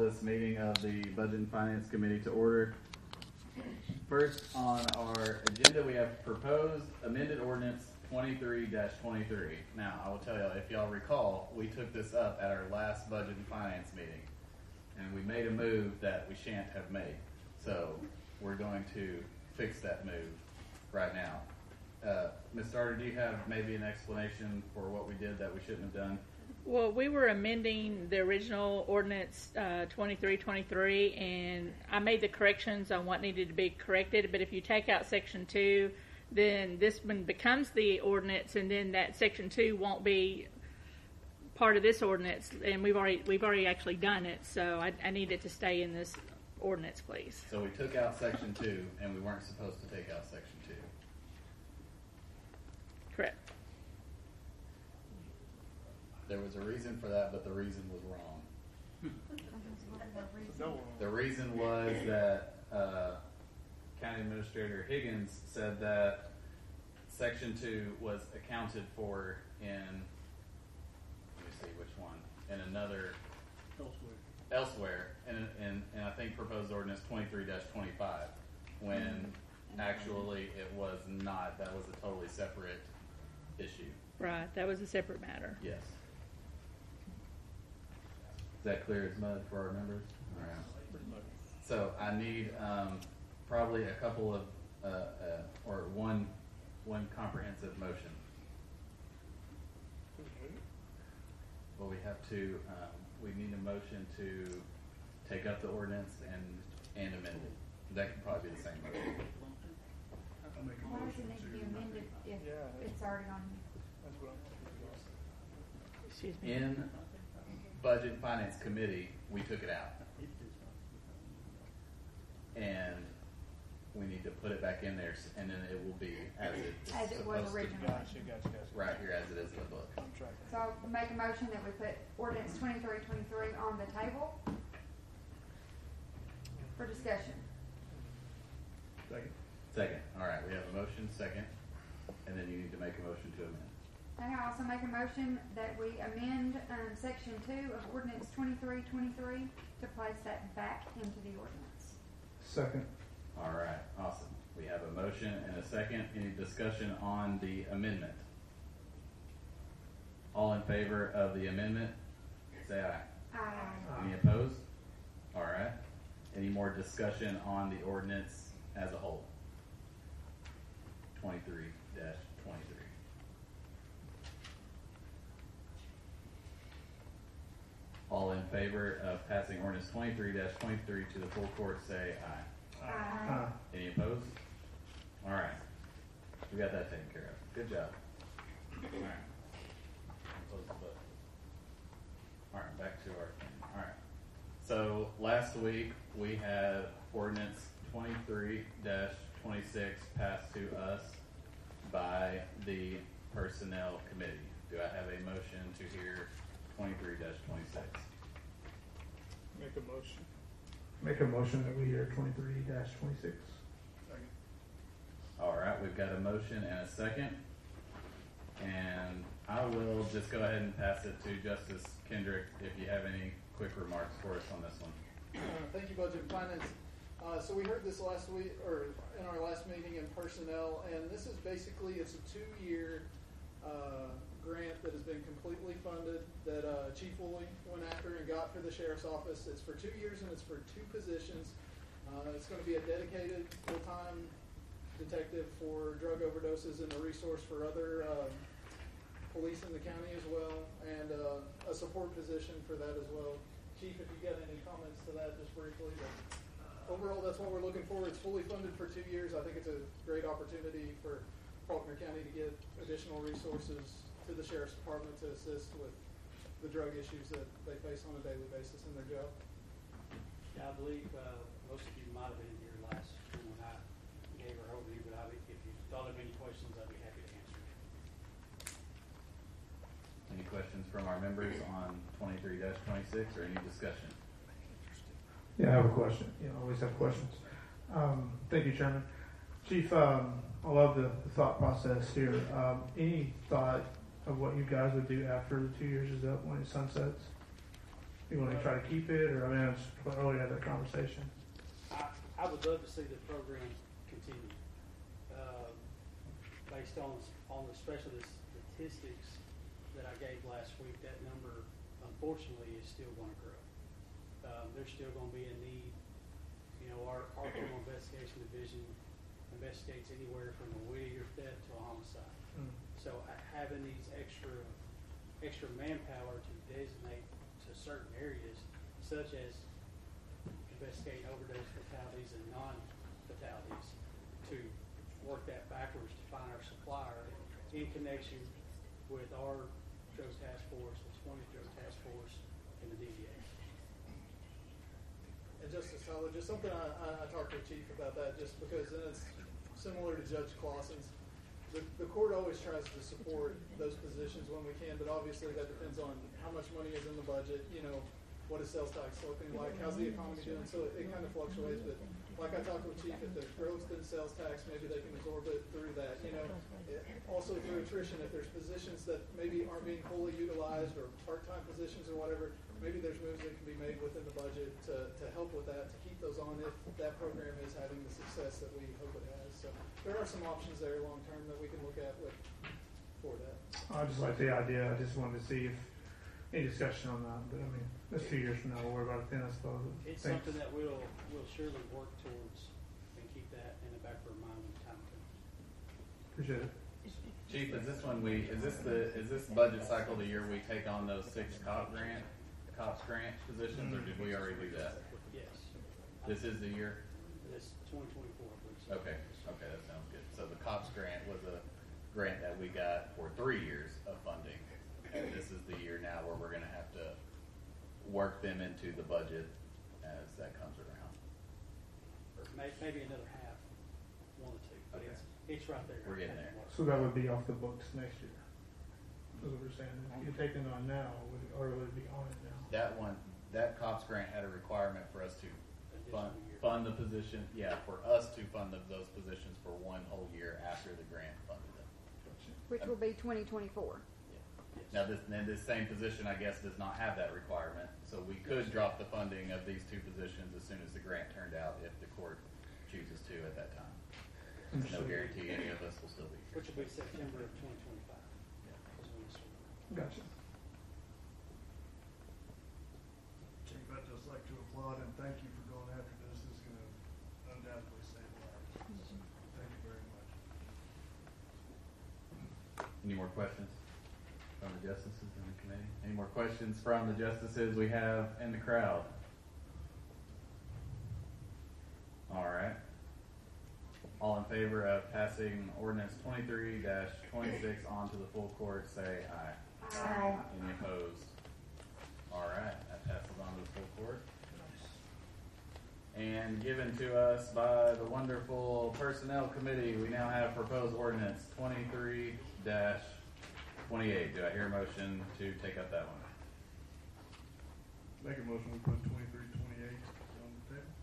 this meeting of the Budget and Finance Committee to order. First on our agenda, we have proposed amended ordinance 23-23. Now, I will tell you, if y'all recall, we took this up at our last Budget and Finance meeting, and we made a move that we shan't have made. So we're going to fix that move right now. Ms. Starter, do you have maybe an explanation for what we did that we shouldn't have done? Well, we were amending the original ordinance 2323, and I made the corrections on what needed to be corrected. But if you take out section 2, then this one becomes the ordinance, and then that section 2 won't be part of this ordinance. And we've already actually done it, so I need it to stay in this ordinance, please. So we took out section 2, and we weren't supposed to take out section 2. Correct. There was a reason for that, but the reason was wrong. The reason was that County Administrator Higgins said that section 2 was accounted for in, let me see which one, in another elsewhere, and I think proposed ordinance 23-25, when actually it was not. That was a totally separate issue. Right, that was a separate matter. Yes. Is that clear as mud for our members? All right. So I need probably a couple of, or one comprehensive motion. Well, we have to, we need a motion to take up the ordinance and amend it. That could probably be the same motion. Why does it need to be amended if it's already on here? Excuse me. In Budget and Finance Committee, we took it out. And we need to put it back in there, and then it will be as it was originally. Right here, as it is in the book. So I'll make a motion that we put ordinance 2323 on the table for discussion. Second. All right, we have a motion, second, and then you need to make a motion to amend. And I also make a motion that we amend section 2 of ordinance 2323 to place that back into the ordinance. Second. All right, awesome. We have a motion and a second. Any discussion on the amendment? All in favor of the amendment, say aye. Aye. Any opposed? All right. Any more discussion on the ordinance as a whole? 23-23. All in favor of passing ordinance 23-23 to the full court, say aye. Aye. Any opposed? All right. We got that taken care of. Good job. All right. Close the book. All right, back to our thing. All right. So last week we had ordinance 23-26 passed to us by the Personnel Committee. Do I have a motion to hear 23-26? Make a motion that we hear 23-26. All right, we've got a motion and a second. And I will just go ahead and pass it to Justice Kendrick if you have any quick remarks for us on this one. Thank you, Budget and Finance. So we heard this last week, or in our last meeting in personnel, and this is basically, it's a 2-year grant that has been completely funded that Chief Woolley went after and got for the Sheriff's Office. It's for 2 years and it's for 2 positions. It's going to be a dedicated full-time detective for drug overdoses and a resource for other police in the county as well, and a support position for that as well. Chief, if you got any comments to that just briefly. But overall, that's what we're looking for. It's fully funded for 2 years. I think it's a great opportunity for Faulkner County to get additional resources to the Sheriff's Department to assist with the drug issues that they face on a daily basis in their job. Yeah, I believe most of you might have been here last when I gave our overview, but if you thought of any questions, I'd be happy to answer. Any questions from our members on 23-26 or any discussion? Yeah, I have a question. You always have questions. Thank you, Chairman. Chief, I love the thought process here. Any thought of what you guys would do after the 2 years is up when it sunsets? You want to try to keep it, or I mean, it's early had that conversation. I would love to see the program continue. Based on especially the statistics that I gave last week, that number unfortunately is still going to grow. There's still going to be a need. You know, our criminal investigation division investigates anywhere from a Whittier theft to a homicide. So having these extra manpower to designate to certain areas, such as investigate overdose fatalities and non-fatalities, to work that backwards to find our supplier in connection with our drug task force, the 20 drug task force, and the DEA. And Justice Tyler, just something I talked to the chief about that, just because, and it's similar to Judge Clausen's. The court always tries to support those positions when we can, but obviously that depends on how much money is in the budget. You know, what is sales tax looking like? How's the economy doing? So it kind of fluctuates. But like I talked with Chief, if there's growth in sales tax, maybe they can absorb it through that. You know, also through attrition, if there's positions that maybe aren't being fully utilized or part-time positions or whatever, maybe there's moves that can be made within the budget to help with that, to keep those on if that program is having the success that we hope it has. So there are some options there long-term that we can look at for that. I just like the idea. I just wanted to see if any discussion on that. But I mean, that's 2 years from now. We'll worry about it then, I suppose. It's Thanks. something that we'll surely work towards and keep that in the back of our mind when the time comes. Appreciate it. Chief, is this budget cycle the year we take on those 6 cops grant positions, or did we already do that? Yes. This is the year? This 2024, I believe so. Okay, that sounds good. So the cops grant was a grant that we got for 3 years of funding. And this is the year now where we're going to have to work them into the budget as that comes around. Or maybe another half, 1 or 2. But Okay. it's right there. We're getting there. So that would be off the books next year. That's what we're saying. If you're taking it on now, or would it be on it now? That cops grant had a requirement for us to Additional year. fund the position. Yeah, for us to fund those positions for 1 whole year after the grant funded them. Which will be 2024. Now, this same position, I guess, does not have that requirement, so we could drop the funding of these 2 positions as soon as the grant turned out if the court chooses to at that time. There's no guarantee any of us will still be here. Which will be September of 2025. Is when this will- Gotcha. Chief, I'd just like to applaud and thank you for going after this. This is going to undoubtedly save lives. So, thank you very much. Any more questions from the justices in the committee? Any more questions from the justices we have in the crowd? All right. All in favor of passing ordinance 23-26 on to the full court, say aye. Aye. Any opposed? All right, that passes on to the full court. And given to us by the wonderful Personnel Committee, we now have proposed ordinance 23-28. Do I hear a motion to take up that one? Make a motion, we put 23-28 on the table.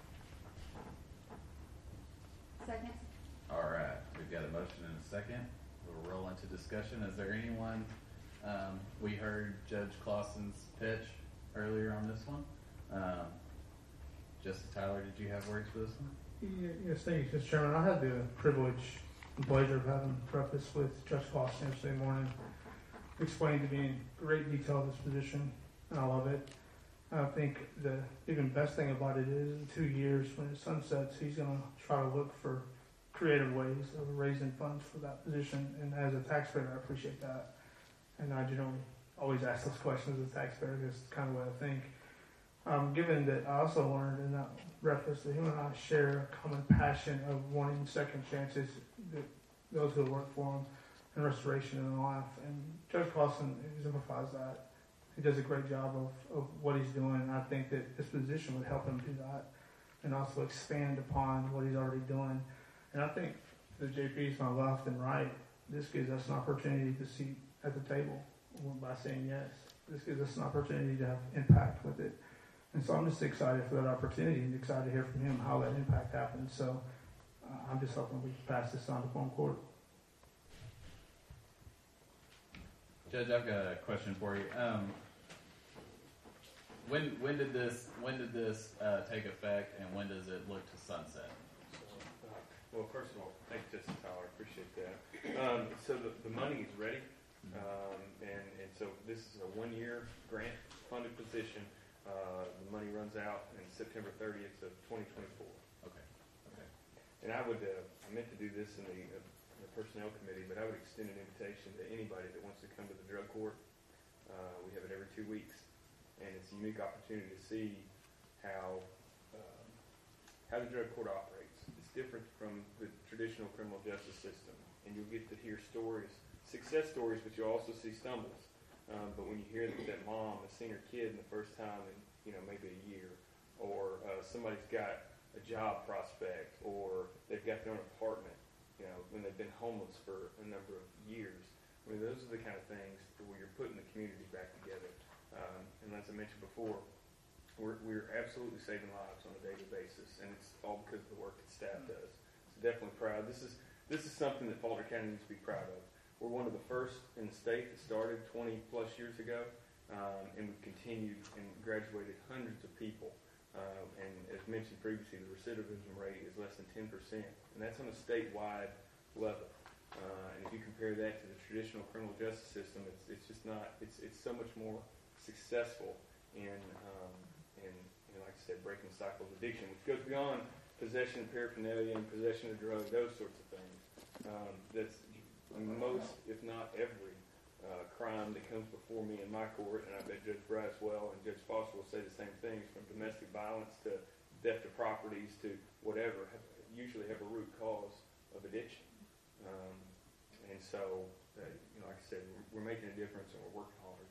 Second. All right, we've got a motion and a second. We'll roll into discussion. Is there anyone? We heard Judge Clausen's pitch earlier on this one. Justice Tyler, did you have words for this one? Yes, thank you, Mr. Chairman. I had the privilege and pleasure of having breakfast with Judge Clausen yesterday morning. He explained to me in great detail this position, and I love it. I think the even best thing about it is in 2 years when it sunsets, he's going to try to look for creative ways of raising funds for that position. And as a taxpayer, I appreciate that. And I generally always ask those questions as a taxpayer because it's kind of what I think. Given that I also learned in that reference that him and I share a common passion of wanting second chances, that those who work for him, and restoration in life. And Judge Clausen exemplifies that. He does a great job of what he's doing, and I think that this position would help him do that and also expand upon what he's already doing. And I think the JPs on the left and right, this gives us an opportunity to seat at the table by saying yes. This gives us an opportunity to have impact with it. And so I'm just excited for that opportunity and excited to hear from him how that impact happens. So I'm just hoping we can pass this on to home court. Judge, I've got a question for you. when did this take effect, and when does it look to sunset? Well, first of all, thank you, Justice Tyler. I appreciate that. So the money is ready, and so this is a 1-year grant-funded position. The money runs out in September 30th of 2024. Okay. And I meant to do this in the personnel committee, but I would extend an invitation to anybody that wants to come to the drug court. We have it every 2 weeks, and it's a unique opportunity to see how the drug court operates. It's different from the traditional criminal justice system, and you'll get to hear stories, success stories, but you'll also see stumbles. But when you hear that mom has seen her kid in the first time in maybe a year, or somebody's got a job prospect, or they've got their own apartment, when they've been homeless for a number of years. I mean, those are the kind of things where you're putting the community back together. And as I mentioned before, we're absolutely saving lives on a daily basis, and it's all because of the work that staff does. So definitely proud. This is something that Faulkner County needs to be proud of. We're one of the first in the state that started 20 plus years ago, and we've continued and graduated hundreds of people. And as mentioned previously, the recidivism rate is less than 10%, and that's on a statewide level. And if you compare that to the traditional criminal justice system, it's just not. It's so much more successful in like I said, breaking the cycle of addiction, which goes beyond possession of paraphernalia and possession of drugs, those sorts of things. That's most, if not every, crime that comes before me in my court, and I bet Judge Braswell and Judge Foster will say the same things, from domestic violence to theft of properties to whatever, usually have a root cause of addiction. And so, like I said, we're making a difference and we're working hard.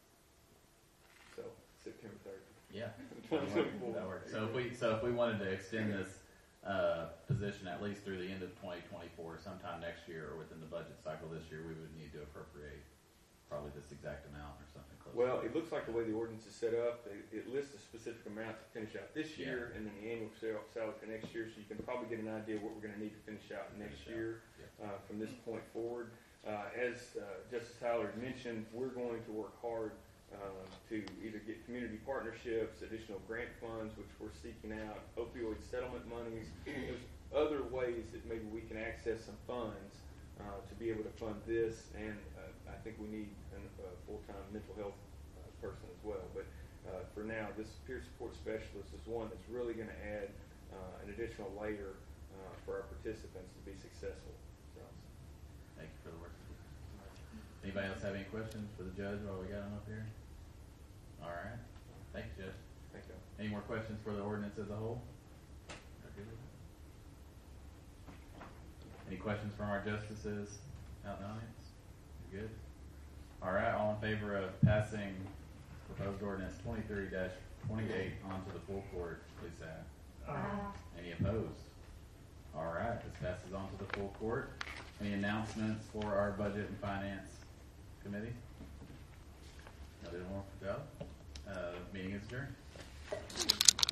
So, September 30th. Yeah, that works. So if we wanted to extend this position at least through the end of 2024, sometime next year or within the budget cycle this year, we would need to appropriate probably this exact amount or something close. Well, it looks like the way the ordinance is set up, it lists a specific amount to finish out this year, and then the annual salary for next year, so you can probably get an idea what we're going to need to finish out next year from this point forward. As Justice Tyler had mentioned, we're going to work hard to either get community partnerships, additional grant funds, which we're seeking out, opioid settlement monies. There's other ways that maybe we can access some funds to be able to fund this, and I think we need a full-time mental health person as well. But for now, this peer support specialist is one that's really going to add an additional layer for our participants to be successful. So. Thank you for the work. Anybody else have any questions for the judge while we got him up here? All right. Thank you, Judge. Thank you. Any more questions for the ordinance as a whole? Any questions from our justices out in the audience? You good? All right. All in favor of passing proposed ordinance 23-28 onto the full court, please say aye. Any opposed? All right. This passes on to the full court. Any announcements for our Budget and Finance Committee? Nothing more for Joe. Meeting is adjourned.